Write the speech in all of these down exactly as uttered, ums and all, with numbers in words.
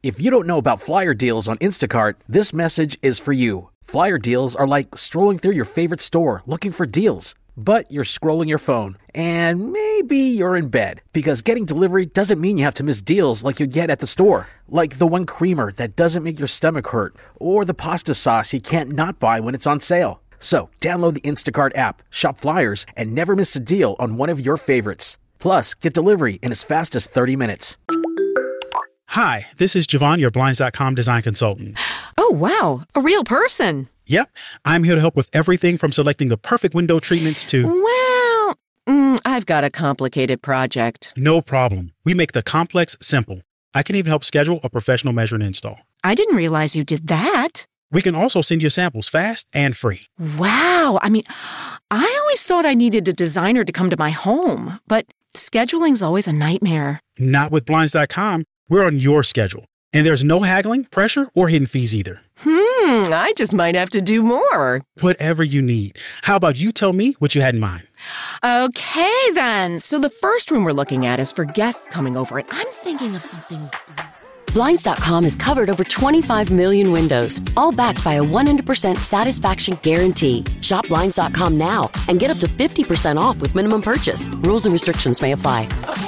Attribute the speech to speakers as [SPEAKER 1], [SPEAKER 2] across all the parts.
[SPEAKER 1] If you don't know about Flyer deals on Instacart, this message is for you. Flyer deals are like strolling through your favorite store looking for deals. But you're scrolling your phone, and maybe you're in bed, because getting delivery doesn't mean you have to miss deals like you get at the store. Like the one creamer that doesn't make your stomach hurt, or the pasta sauce you can't not buy when it's on sale. So, download the Instacart app, shop Flyers, and never miss a deal on one of your favorites. Plus, get delivery in as fast as thirty minutes.
[SPEAKER 2] Hi, this is Javon, your Blinds dot com design consultant.
[SPEAKER 3] Oh, wow. A real person.
[SPEAKER 2] Yep. I'm here to help with everything from selecting the perfect window treatments to...
[SPEAKER 3] Well, mm, I've got a complicated project.
[SPEAKER 2] No problem. We make the complex simple. I can even help schedule a professional measure and install.
[SPEAKER 3] I didn't realize you did that.
[SPEAKER 2] We can also send you samples fast and free.
[SPEAKER 3] Wow. I mean, I always thought I needed a designer to come to my home, but scheduling's always a nightmare.
[SPEAKER 2] Not with Blinds dot com. We're on your schedule. And there's no haggling, pressure, or hidden fees either.
[SPEAKER 3] Hmm, I just might have to do more.
[SPEAKER 2] Whatever you need. How about you tell me what you had in mind?
[SPEAKER 3] Okay, then. So the first room we're looking at is for guests coming over, and I'm thinking of something...
[SPEAKER 4] Blinds dot com has covered over twenty-five million windows, all backed by a one hundred percent satisfaction guarantee. Shop Blinds dot com now and get up to fifty percent off with minimum purchase. Rules and restrictions may apply.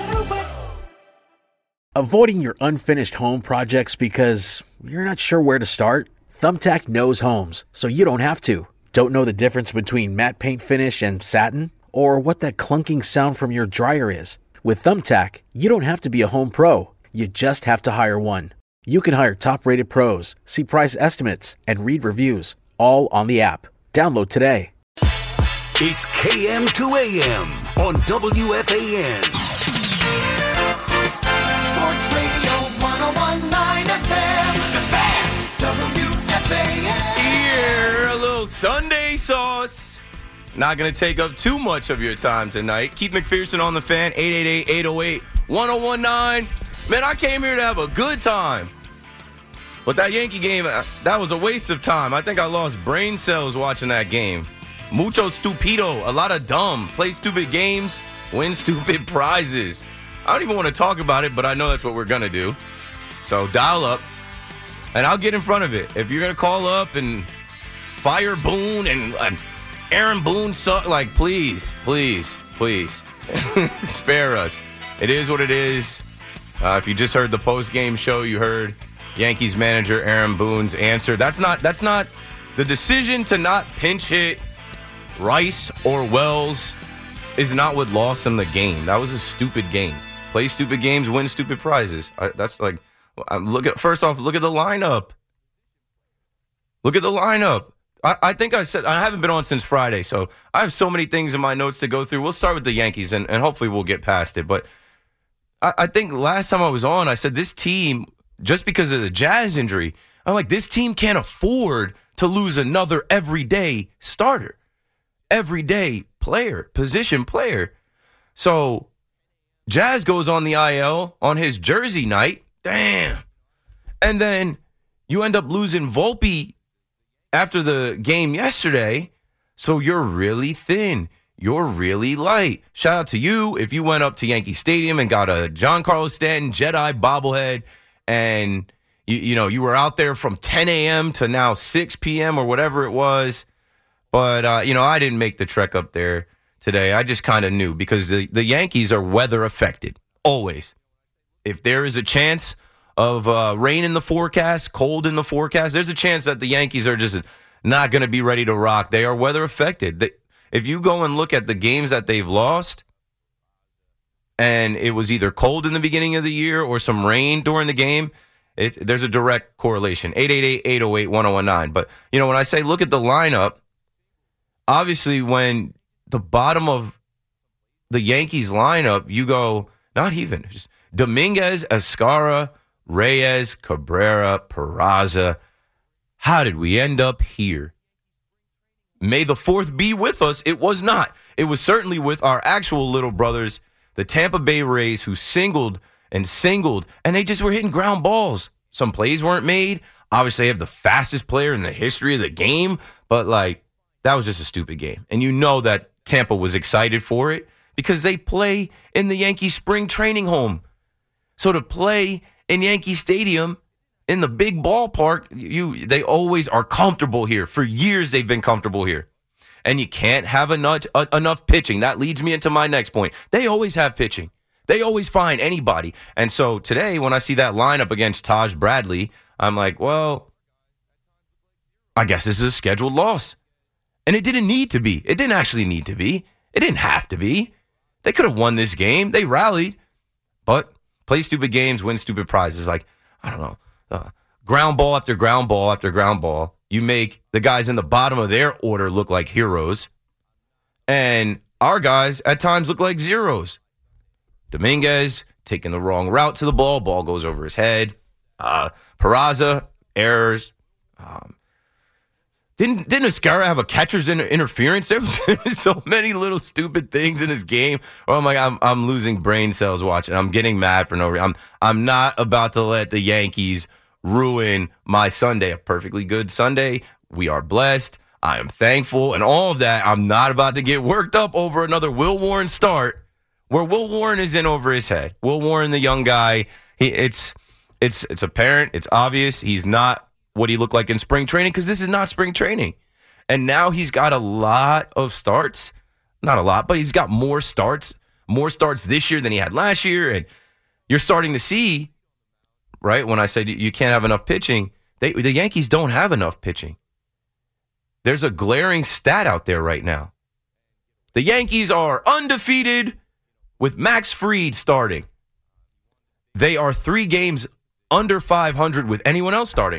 [SPEAKER 1] Avoiding your unfinished home projects because you're not sure where to start? Thumbtack knows homes, so you don't have to. Don't know the difference between matte paint finish and satin? Or what that clunking sound from your dryer is? With Thumbtack, you don't have to be a home pro. You just have to hire one. You can hire top-rated pros, see price estimates, and read reviews, all on the app. Download today.
[SPEAKER 5] It's K M to A M on W F A N.
[SPEAKER 6] Sports Radio one oh one point nine F M. The Fan. W F A N.
[SPEAKER 7] Here, a little Sunday sauce. Not going to take up too much of your time tonight. Keith McPherson on the Fan, eight eight eight, eight oh eight, one oh one nine. Man, I came here to have a good time. But that Yankee game, that was a waste of time. I think I lost brain cells watching that game. Mucho stupido, a lot of dumb. Play stupid games, win stupid prizes. I don't even want to talk about it, but I know that's what we're going to do. So dial up, and I'll get in front of it. If you're going to call up and fire Boone and, and Aaron Boone, suck, like, please, please, please, spare us. It is what it is. Uh, if you just heard the post-game show, you heard Yankees manager Aaron Boone's answer. That's not that's not the decision to not pinch hit Rice or Wells is not what lost them the game. That was a stupid game. Play stupid games, win stupid prizes. I, that's like, look at first off, look at the lineup. Look at the lineup. I, I think I said I haven't been on since Friday, so I have so many things in my notes to go through. We'll start with the Yankees, and, and hopefully we'll get past it. But I, I think last time I was on, I said this team, just because of the Jazz injury, I'm like, this team can't afford to lose another everyday starter, everyday player, position player. So Jazz goes on the I L on his Jersey night. Damn. And then you end up losing Volpe after the game yesterday. So you're really thin. You're really light. Shout out to you if you went up to Yankee Stadium and got a Giancarlo Stanton Jedi bobblehead, and you, you know you were out there from ten a.m. to now six p.m. or whatever it was. But uh, you know I didn't make the trek up there today. I just kind of knew because the, the Yankees are weather affected always. If there is a chance of uh, rain in the forecast, cold in the forecast, there's a chance that the Yankees are just not going to be ready to rock. They are weather affected. They, if you go and look at the games that they've lost, and it was either cold in the beginning of the year or some rain during the game, it, there's a direct correlation. eight eight eight, eight oh eight, one oh one nine. But, you know, when I say look at the lineup, obviously when the bottom of the Yankees lineup, you go, not even, just Dominguez, Escara, Reyes, Cabrera, Peraza. How did we end up here? May the fourth be with us. It was not. It was certainly with our actual little brothers, the Tampa Bay Rays, who singled and singled, and they just were hitting ground balls. Some plays weren't made. Obviously, they have the fastest player in the history of the game, but, like, that was just a stupid game. And you know that Tampa was excited for it because they play in the Yankee spring training home. So to play in Yankee Stadium In the big ballpark, you they always are comfortable here. For years, they've been comfortable here. And you can't have enough, uh, enough pitching. That leads me into my next point. They always have pitching. They always find anybody. And so today, when I see that lineup against Taj Bradley, I'm like, well, I guess this is a scheduled loss. And it didn't need to be. It didn't actually need to be. It didn't have to be. They could have won this game. They rallied. But play stupid games, win stupid prizes. Like, I don't know. Uh, ground ball after ground ball after ground ball. You make the guys in the bottom of their order look like heroes. And our guys at times look like zeros. Dominguez taking the wrong route to the ball. Ball goes over his head. Uh, Peraza, errors. Um, didn't didn't Escara have a catcher's inter- interference? There was so many little stupid things in this game. Oh my God, I'm I'm losing brain cells watching. I'm getting mad for no reason. I'm I'm not about to let the Yankees ruin my Sunday, a perfectly good Sunday. We are blessed. I am thankful and all of that. I'm not about to get worked up over another Will Warren start where Will Warren is in over his head. Will Warren, the young guy, he, it's it's it's apparent, it's obvious he's not what he looked like in spring training because this is not spring training. And now he's got a lot of starts. Not a lot, but he's got more starts, more starts this year than he had last year. And you're starting to see, right, when I said you can't have enough pitching, they, the Yankees don't have enough pitching. There's a glaring stat out there right now. The Yankees are undefeated with Max Fried starting. They are three games under five hundred with anyone else starting.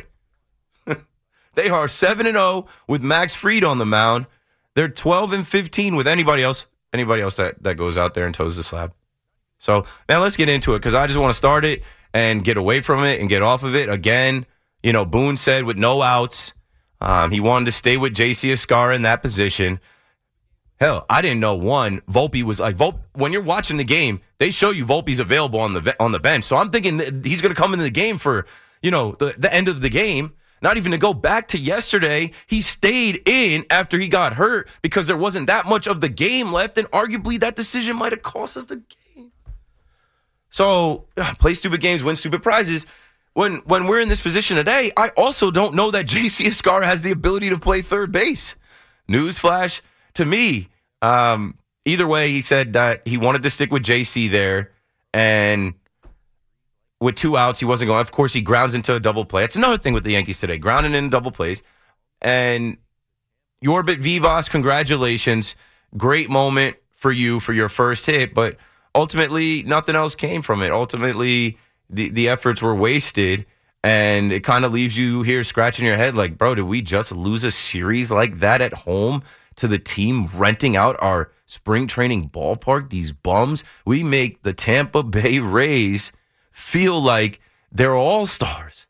[SPEAKER 7] They are seven and oh with Max Fried on the mound. They're twelve and fifteen with anybody else, anybody else that, that goes out there and toes the slab. So, man, let's get into it because I just want to start it and get away from it and get off of it. Again, you know, Boone said with no outs, um, he wanted to stay with J C Escara in that position. Hell, I didn't know, one, Volpe was like, Volpe, when you're watching the game, they show you Volpe's available on the on the bench. So I'm thinking that he's going to come into the game for, you know, the, the end of the game. Not even to go back to yesterday, he stayed in after he got hurt because there wasn't that much of the game left, and arguably that decision might have cost us the game. So, play stupid games, win stupid prizes. When when we're in this position today, I also don't know that J C Escara has the ability to play third base. Newsflash to me. Um, either way, he said that he wanted to stick with J C there, and with two outs, he wasn't going. Of course, he grounds into a double play. That's another thing with the Yankees today, grounding in double plays. And Yorbit Vivas, congratulations. Great moment for you for your first hit, but ultimately, nothing else came from it. Ultimately, the, the efforts were wasted, and it kind of leaves you here scratching your head like, bro, did we just lose a series like that at home to the team renting out our spring training ballpark? These bums. We make the Tampa Bay Rays feel like they're all-stars.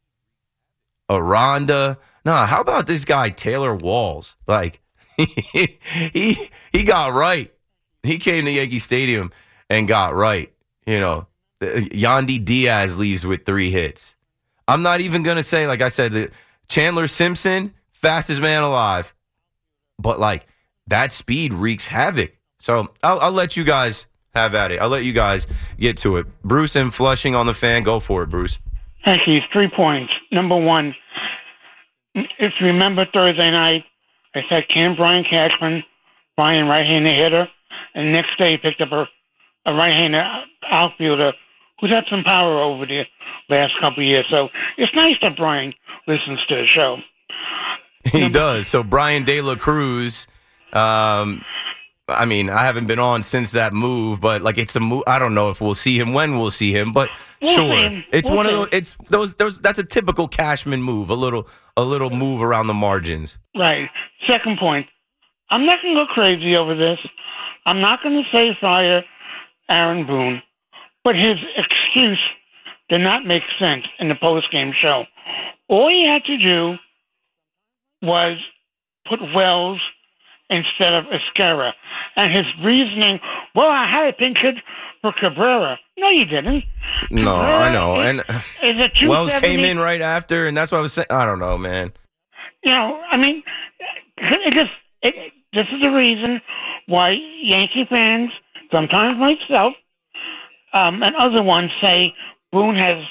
[SPEAKER 7] Aranda. Nah, how about this guy, Taylor Walls? Like, he, he, he got right. He came to Yankee Stadium and got right. You know, Yandy Diaz leaves with three hits. I'm not even going to say, like I said, that Chandler Simpson, fastest man alive. But, like, that speed wreaks havoc. So I'll, I'll let you guys have at it. I'll let you guys get to it. Bruce and Flushing on the Fan. Go for it, Bruce.
[SPEAKER 8] Thank you. Three points. Number one, if you remember Thursday night, I said Cam Brian Cashman, Brian right-handed hitter, and the next day he picked up a, a right-handed outfielder who's had some power over the last couple of years. So it's nice that Brian listens to the show.
[SPEAKER 7] He
[SPEAKER 8] Number
[SPEAKER 7] does. So Brian De La Cruz, um, I mean, I haven't been on since that move, but like it's a move. I don't know if we'll see him, when we'll see him, but
[SPEAKER 8] We'll
[SPEAKER 7] sure,
[SPEAKER 8] see him.
[SPEAKER 7] it's
[SPEAKER 8] We'll
[SPEAKER 7] one of
[SPEAKER 8] see
[SPEAKER 7] those.
[SPEAKER 8] him.
[SPEAKER 7] It's those. Those. That's a typical Cashman move. A little, a little move around the margins.
[SPEAKER 8] Right. Second point, I'm not going to go crazy over this. I'm not going to say fire Aaron Boone, but his excuse did not make sense in the post-game show. All he had to do was put Wells instead of Escara. And his reasoning, well, I had a pink hit for Cabrera. No, you didn't.
[SPEAKER 7] No,
[SPEAKER 8] Cabrera
[SPEAKER 7] I know.
[SPEAKER 8] is-
[SPEAKER 7] And
[SPEAKER 8] is a two
[SPEAKER 7] Wells came
[SPEAKER 8] seventy
[SPEAKER 7] in right after, and that's what I was saying. I don't know, man.
[SPEAKER 8] You know, I mean, it just it, this is the reason why Yankee fans, sometimes myself, um, and other ones say Boone has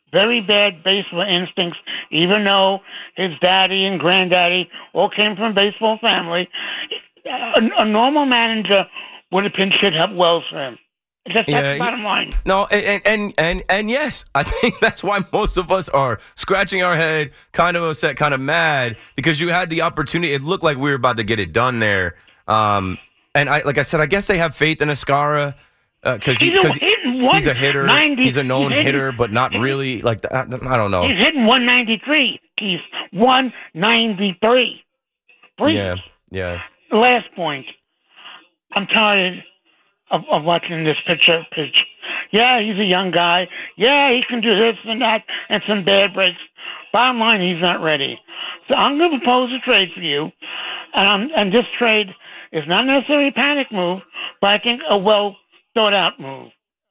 [SPEAKER 8] very bad baseball instincts, even though his daddy and granddaddy all came from a baseball family. A, a normal manager would have pinched hit up Wells for him. That's,
[SPEAKER 7] yeah,
[SPEAKER 8] that's the bottom line.
[SPEAKER 7] No, and, and and and yes, I think that's why most of us are scratching our head, kind of upset, kind of mad, because you had the opportunity. It looked like we were about to get it done there. Um, and I, like I said, I guess they have faith in Escara because uh, he, he, he's a hitter.
[SPEAKER 8] ninety,
[SPEAKER 7] he's a known
[SPEAKER 8] he's
[SPEAKER 7] hitter, but not really. Like I, I don't know.
[SPEAKER 8] He's hitting one ninety-three. He's one ninety-three. Please.
[SPEAKER 7] Yeah, yeah.
[SPEAKER 8] Last point. I'm tired of, of watching this pitcher pitch. Yeah, he's a young guy. Yeah, he can do this and that and some bad breaks. Bottom line, he's not ready. So I'm going to propose a trade for you, and I'm, and this trade is not necessarily a panic move, but I think a well thought out move.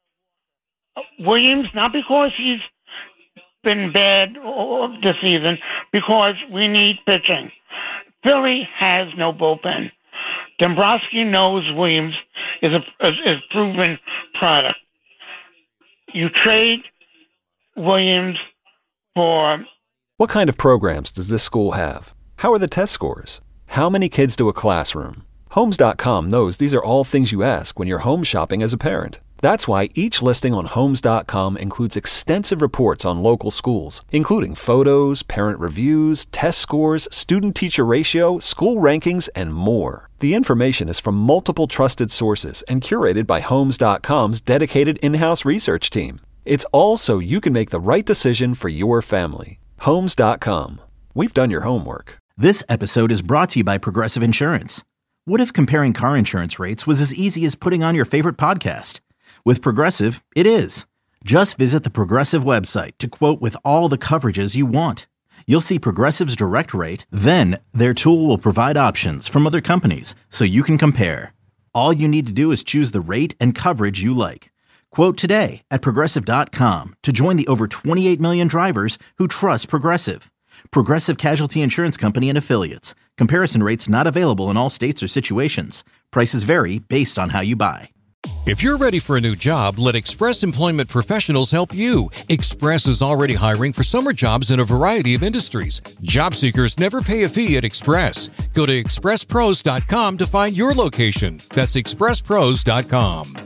[SPEAKER 8] Williams, not because he's been bad this season, because we need pitching. Philly has no bullpen. Dombrowski knows Williams is a is, is proven product. You trade Williams for...
[SPEAKER 9] What kind of programs does this school have? How are the test scores? How many kids do a classroom? Homes dot com knows these are all things you ask when you're home shopping as a parent. That's why each listing on Homes dot com includes extensive reports on local schools, including photos, parent reviews, test scores, student-teacher ratio, school rankings, and more. The information is from multiple trusted sources and curated by Homes dot com's dedicated in-house research team. It's all so you can make the right decision for your family. Homes dot com. We've done your homework.
[SPEAKER 10] This episode is brought to you by Progressive Insurance. What if comparing car insurance rates was as easy as putting on your favorite podcast? With Progressive, it is. Just visit the Progressive website to quote with all the coverages you want. You'll see Progressive's direct rate, then their tool will provide options from other companies so you can compare. All you need to do is choose the rate and coverage you like. Quote today at Progressive dot com to join the over twenty-eight million drivers who trust Progressive. Progressive Casualty Insurance Company and Affiliates. Comparison rates not available in all states or situations. Prices vary based on how you buy.
[SPEAKER 11] If you're ready for a new job, let Express Employment Professionals help you. Express is already hiring for summer jobs in a variety of industries. Job seekers never pay a fee at Express. Go to express pros dot com to find your location. That's express pros dot com.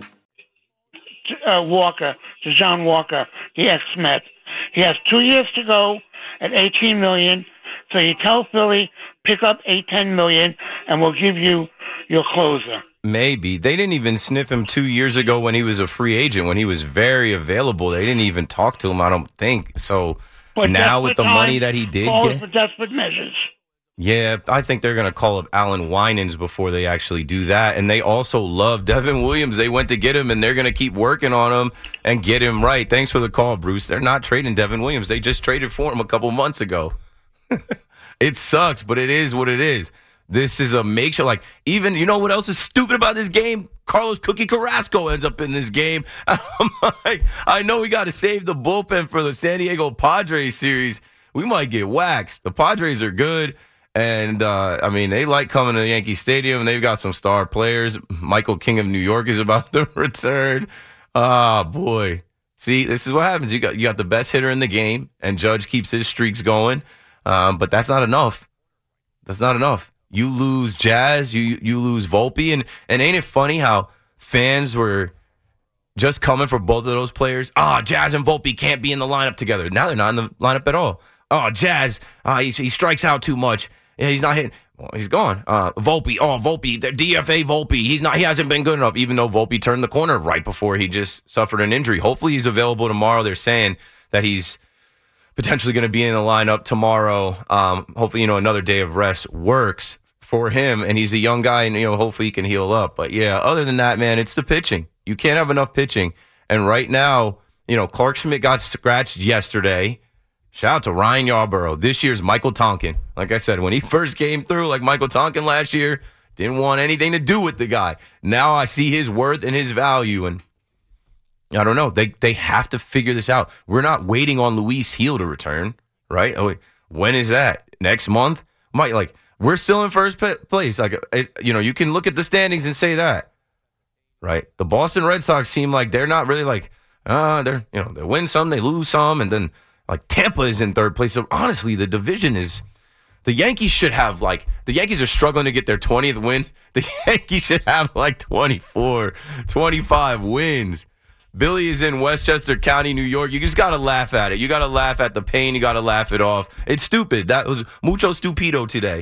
[SPEAKER 8] Uh, Walker, to John Walker, the ex-Met. He has two years to go at eighteen million dollars. So you tell Philly, pick up eight, ten million, and we'll give you your closer.
[SPEAKER 7] Maybe. They didn't even sniff him two years ago when he was a free agent, when he was very available. They didn't even talk to him, I don't think. So
[SPEAKER 8] but
[SPEAKER 7] now with the money that he did get.
[SPEAKER 8] For desperate measures.
[SPEAKER 7] Yeah, I think they're going to call up Alan Winans before they actually do that. And they also love Devin Williams. They went to get him, and they're going to keep working on him and get him right. Thanks for the call, Bruce. They're not trading Devin Williams. They just traded for him a couple months ago. It sucks, but it is what it is. This is a makeshift. Like, even, you know what else is stupid about this game? Carlos Cookie Carrasco ends up in this game. I'm like, I know we got to save the bullpen for the San Diego Padres series. We might get waxed. The Padres are good. And, uh, I mean, they like coming to Yankee Stadium. They've got some star players. Michael King of New York is about to return. Ah, oh, boy. See, this is what happens. You got you got the best hitter in the game, and Judge keeps his streaks going. Um, but that's not enough. That's not enough. You lose Jazz, you you lose Volpe, and, and ain't it funny how fans were just coming for both of those players? Ah, oh, Jazz and Volpe can't be in the lineup together. Now they're not in the lineup at all. Oh, Jazz, uh, he, he strikes out too much. Yeah, he's not hitting. Well, he's gone. Uh, Volpe, oh, Volpe, the D F A Volpe. He's not. He hasn't been good enough, even though Volpe turned the corner right before he just suffered an injury. Hopefully he's available tomorrow. They're saying that he's potentially going to be in the lineup tomorrow. Um, hopefully, you know, another day of rest works for him, and he's a young guy, and, you know, hopefully he can heal up. But, yeah, other than that, man, it's the pitching. You can't have enough pitching. And right now, you know, Clark Schmidt got scratched yesterday. Shout out to Ryan Yarborough, this year's Michael Tonkin. Like I said, when he first came through, like Michael Tonkin last year, didn't want anything to do with the guy. Now I see his worth and his value, and I don't know. They they have to figure this out. We're not waiting on Luis Gil to return, right? Oh, wait. When is that? Next month? Might like we're still in first place. Like it, you know, you can look at the standings and say that, right? The Boston Red Sox seem like they're not really like Uh, they're you know they win some, they lose some, and then like Tampa is in third place. So honestly, the division is the Yankees should have like the Yankees are struggling to get their twentieth win. The Yankees should have like twenty-four, twenty-five wins. Billy is in Westchester County, New York. You just got to laugh at it. You got to laugh at the pain. You got to laugh it off. It's stupid. That was mucho stupido today.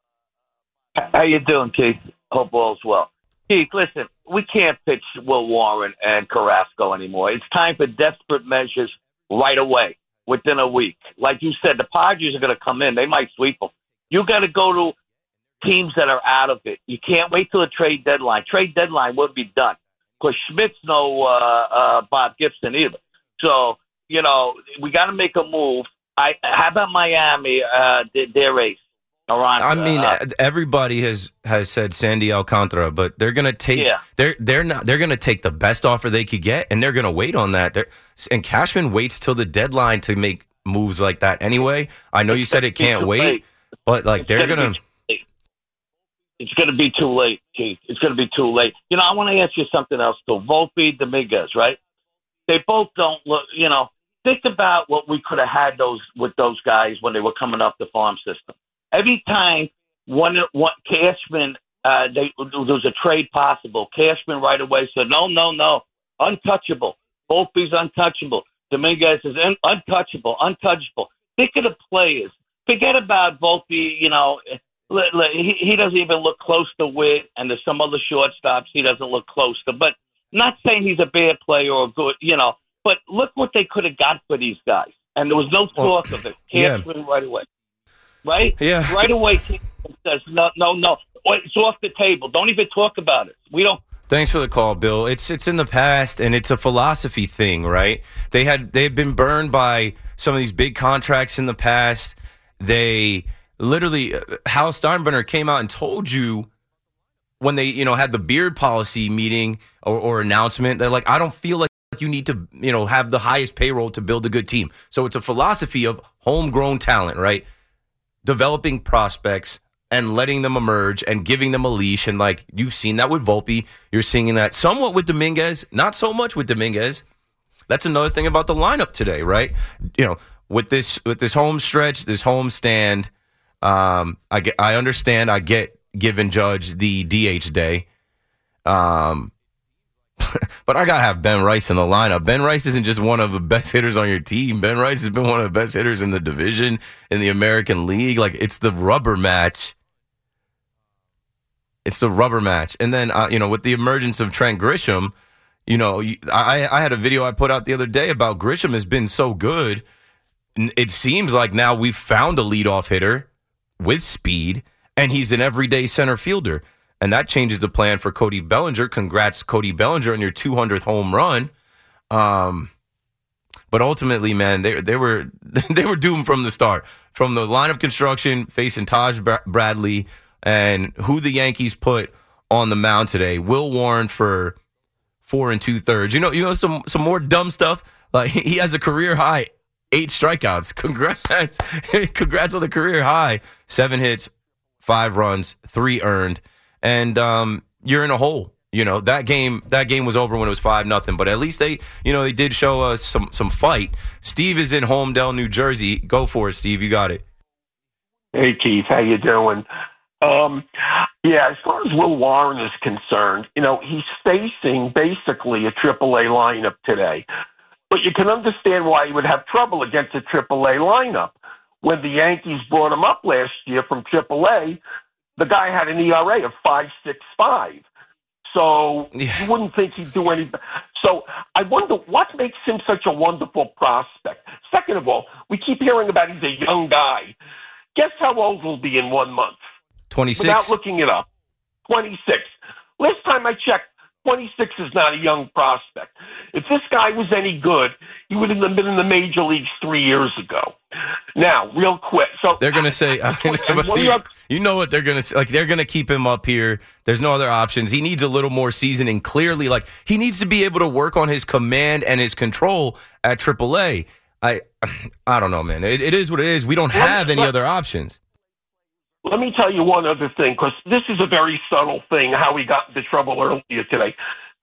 [SPEAKER 12] How you doing, Keith? Hope all's well. Keith, listen, we can't pitch Will Warren and Carrasco anymore. It's time for desperate measures right away, within a week. Like you said, the Padres are going to come in. They might sweep them. You got to go to teams that are out of it. You can't wait till the trade deadline. Trade deadline will be done. Because Schmidt's no uh, uh, Bob Gibson either. So, you know, we got to make a move. I How about Miami, uh, their ace? Around,
[SPEAKER 7] I mean,
[SPEAKER 12] uh,
[SPEAKER 7] everybody has, has said Sandy Alcantara, but they're gonna take
[SPEAKER 12] yeah.
[SPEAKER 7] they're they're not they're gonna take the best offer they could get, and they're gonna wait on that. They're, and Cashman waits till the deadline to make moves like that. Anyway, I know you said it can't wait,
[SPEAKER 12] late.
[SPEAKER 7] but like
[SPEAKER 12] it's
[SPEAKER 7] they're
[SPEAKER 12] gonna.
[SPEAKER 7] gonna.
[SPEAKER 12] Be it's going to be too late, Keith. It's going to be too late. You know, I want to ask you something else too. Volpe, Dominguez, right? They both don't look. You know, think about what we could have had those with those guys when they were coming up the farm system. Every time one, one Cashman, uh, they, there was a trade possible. Cashman right away said, no, no, no, untouchable. Volpe's untouchable. Dominguez is un- untouchable, untouchable. Think of the players. Forget about Volpe, you know. He, he doesn't even look close to Witt, and there's some other shortstops he doesn't look close to. But not saying he's a bad player or good, you know. But look what they could have got for these guys. And there was no talk well, of it. Cashman yeah. right away. Right?
[SPEAKER 7] Yeah.
[SPEAKER 12] Right away, Cashman says, no, no, no. It's off the table. Don't even talk about it. We don't.
[SPEAKER 7] Thanks for the call, Bill. It's it's in the past, and it's a philosophy thing, right? They had they had been burned by some of these big contracts in the past. They literally, Hal Steinbrenner came out and told you when they, you know, had the beard policy meeting or, or announcement that, like, I don't feel like you need to, you know, have the highest payroll to build a good team. So it's a philosophy of homegrown talent, right? Developing prospects and letting them emerge and giving them a leash. And, like, you've seen that with Volpe. You're seeing that somewhat with Dominguez, not so much with Dominguez. That's another thing about the lineup today, right? You know, with this with this home stretch, this home stand, um, I get, I understand. I get giving Judge the D H day, um, but I gotta have Ben Rice in the lineup. Ben Rice isn't just one of the best hitters on your team. Ben Rice has been one of the best hitters in the division, in the American League. Like, it's the rubber match. It's the rubber match, and then uh, you know, with the emergence of Trent Grisham, you know, I I had a video I put out the other day about Grisham has been so good. It seems like now we've found a leadoff hitter with speed, and he's an everyday center fielder. And that changes the plan for Cody Bellinger. Congrats, Cody Bellinger, on your two hundredth home run. Um, but ultimately, man, they they were they were doomed from the start. From the lineup construction, facing Taj Bradley, and who the Yankees put on the mound today. Will Warren for four and two thirds. You know, you know some some more dumb stuff. Like, he has a career high eight strikeouts. Congrats. Congrats on the career high. Seven hits, five runs, three earned. And um, you're in a hole. You know, that game that game was over when it was five nothing. But at least they, you know, they did show us some some fight. Steve is in Holmdel, New Jersey. Go for it, Steve. You got it.
[SPEAKER 13] Hey, Keith. How you doing? Um, yeah, as far as Will Warren is concerned, you know, he's facing basically a triple A lineup today. But you can understand why he would have trouble against a triple A lineup. When the Yankees brought him up last year from triple A, the guy had an E R A of five six five. So yeah. You wouldn't think he'd do any. So I wonder what makes him such a wonderful prospect. Second of all, we keep hearing about he's a young guy. Guess how old he'll be in one month?
[SPEAKER 7] twenty-six.
[SPEAKER 13] Without looking it up. twenty-six. Last time I checked, twenty-six is not a young prospect. If this guy was any good, he would have been in the major leagues three years ago. Now, real quick. So
[SPEAKER 7] they're going to say, I mean, you, you know what they're going to say. Like, they're going to keep him up here. There's no other options. He needs a little more seasoning. Clearly, like, he needs to be able to work on his command and his control at triple A. I, I don't know, man. It, it is what it is. We don't have any other options.
[SPEAKER 13] Let me tell you one other thing, because this is a very subtle thing, how he got into trouble earlier today.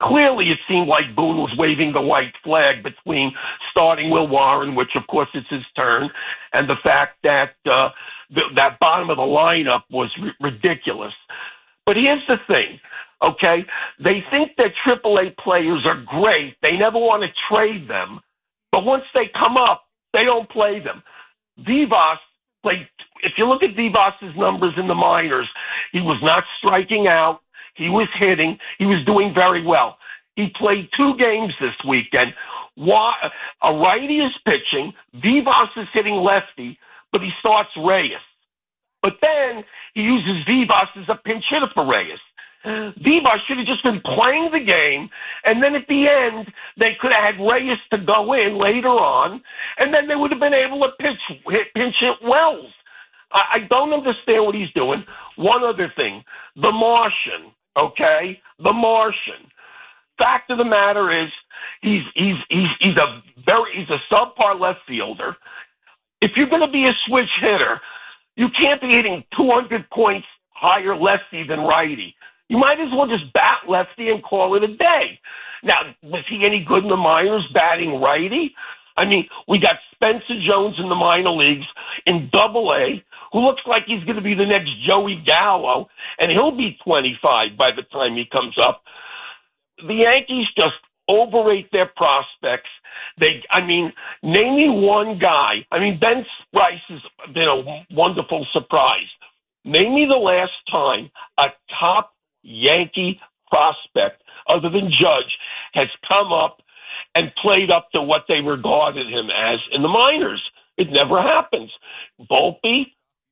[SPEAKER 13] clearly it seemed like Boone was waving the white flag between starting Will Warren, which of course is his turn, and the fact that uh, th- that bottom of the lineup was r- ridiculous. But here's the thing, okay? They think that triple A players are great. They never want to trade them. But once they come up, they don't play them. Vivas played, if you look at Vivas' numbers in the minors, he was not striking out. He was hitting. He was doing very well. He played two games this weekend. Why, a righty is pitching. Vivas is hitting lefty, but he starts Reyes. But then he uses Vivas as a pinch hitter for Reyes. Vivas should have just been playing the game, and then at the end, they could have had Reyes to go in later on, and then they would have been able to pitch, hit, pinch hit Wells. I, I don't understand what he's doing. One other thing, the Martian, okay? The Martian. Fact of the matter is, he's he's he's he's a very he's a subpar left fielder. If you're going to be a switch hitter, you can't be hitting two hundred points higher lefty than righty. You might as well just bat lefty and call it a day. Now, was he any good in the minors batting righty? I mean, we got Spencer Jones in the minor leagues in Double A, who looks like he's going to be the next Joey Gallo, and he'll be twenty-five by the time he comes up. The Yankees just overrate their prospects. They, I mean, name me one guy. I mean, Ben Bryce has been a wonderful surprise. Name me the last time a top Yankee prospect, other than Judge, has come up and played up to what they regarded him as in the minors. It never happens. Volpe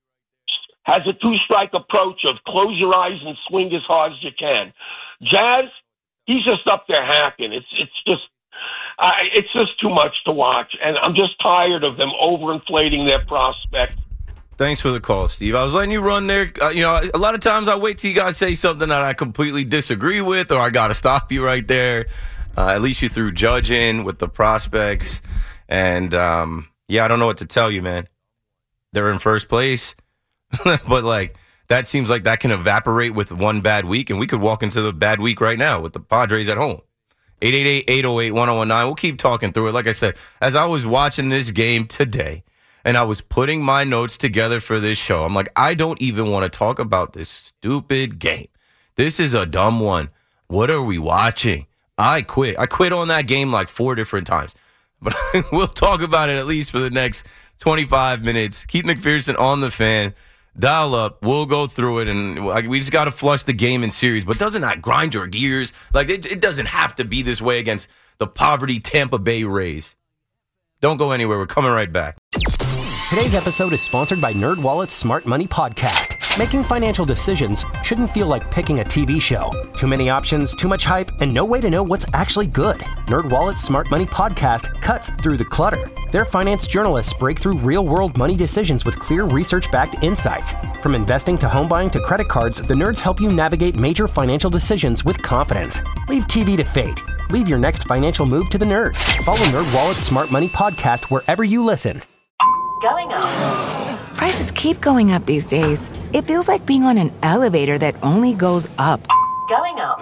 [SPEAKER 13] has a two-strike approach of close your eyes and swing as hard as you can. Jazz, he's just up there hacking. It's it's just uh, it's just too much to watch, and I'm just tired of them overinflating their prospects.
[SPEAKER 7] Thanks for the call, Steve. I was letting you run there. Uh, you know, a lot of times I wait till you guys say something that I completely disagree with, or I got to stop you right there. Uh, at least you threw Judge in with the prospects. And, um, yeah, I don't know what to tell you, man. They're in first place. But, like, that seems like that can evaporate with one bad week, and we could walk into the bad week right now with the Padres at home. eight eight eight, eight oh eight, one oh one nine. We'll keep talking through it. Like I said, as I was watching this game today, and I was putting my notes together for this show, I'm like, I don't even want to talk about this stupid game. This is a dumb one. What are we watching? I quit. I quit on that game like four different times. But we'll talk about it at least for the next twenty-five minutes. Keith McPherson on the Fan. Dial up. We'll go through it, and we just got to flush the game in series. But doesn't that grind your gears? Like, it, it doesn't have to be this way against the poverty Tampa Bay Rays. Don't go anywhere. We're coming right back.
[SPEAKER 14] Today's episode is sponsored by NerdWallet's Smart Money Podcast. Making financial decisions shouldn't feel like picking a T V show. Too many options, too much hype, and no way to know what's actually good. NerdWallet's Smart Money Podcast cuts through the clutter. Their finance journalists break through real-world money decisions with clear research-backed insights. From investing to home buying to credit cards, the nerds help you navigate major financial decisions with confidence. Leave T V to fate. Leave your next financial move to the nerds. Follow NerdWallet's Smart Money Podcast wherever you listen.
[SPEAKER 15] Going up. Prices keep going up these days. It feels like being on an elevator that only goes up.
[SPEAKER 16] Going up.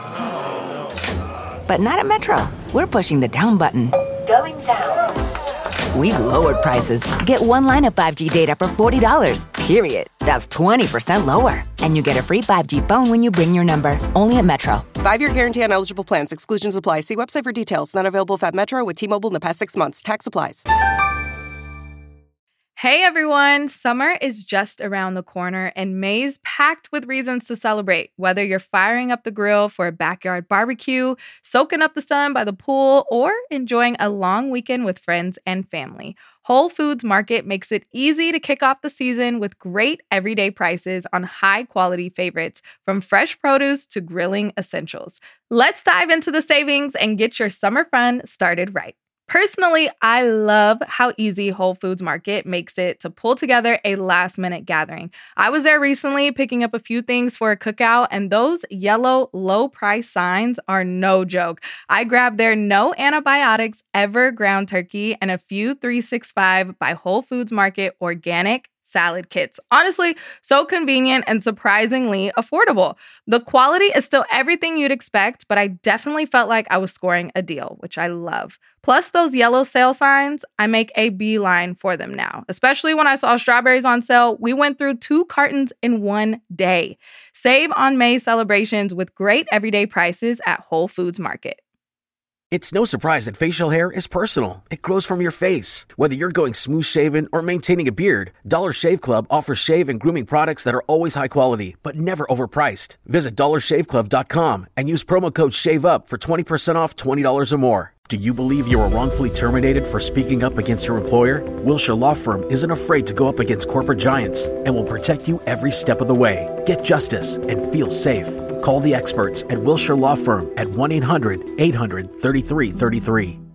[SPEAKER 15] But not at Metro. We're pushing the down button.
[SPEAKER 16] Going down.
[SPEAKER 15] We've lowered prices. Get one line of five G data for forty dollars. Period. That's twenty percent lower. And you get a free five G phone when you bring your number. Only at Metro.
[SPEAKER 17] Five-year guarantee on eligible plans. Exclusions apply. See website for details. Not available if at Metro with T-Mobile in the past six months. Tax applies.
[SPEAKER 18] Hey everyone, summer is just around the corner and May's packed with reasons to celebrate. Whether you're firing up the grill for a backyard barbecue, soaking up the sun by the pool, or enjoying a long weekend with friends and family, Whole Foods Market makes it easy to kick off the season with great everyday prices on high-quality favorites, from fresh produce to grilling essentials. Let's dive into the savings and get your summer fun started right. Personally, I love how easy Whole Foods Market makes it to pull together a last-minute gathering. I was there recently picking up a few things for a cookout, and those yellow low-price signs are no joke. I grabbed their no antibiotics ever ground turkey and a few three sixty-five by Whole Foods Market organic salad kits. Honestly, so convenient and surprisingly affordable. The quality is still everything you'd expect, but I definitely felt like I was scoring a deal, which I love. Plus those yellow sale signs, I make a beeline for them now. Especially when I saw strawberries on sale, we went through two cartons in one day. Save on May celebrations with great everyday prices at Whole Foods Market.
[SPEAKER 1] It's no surprise that facial hair is personal. It grows from your face. Whether you're going smooth shaven or maintaining a beard, Dollar Shave Club offers shave and grooming products that are always high quality, but never overpriced. Visit dollar shave club dot com and use promo code SHAVEUP for twenty percent off twenty dollars or more. Do you believe you were wrongfully terminated for speaking up against your employer? Wilshire Law Firm isn't afraid to go up against corporate giants and will protect you every step of the way. Get justice and feel safe. Call the experts at Wilshire Law Firm at one eight hundred eight hundred thirty-three thirty-three.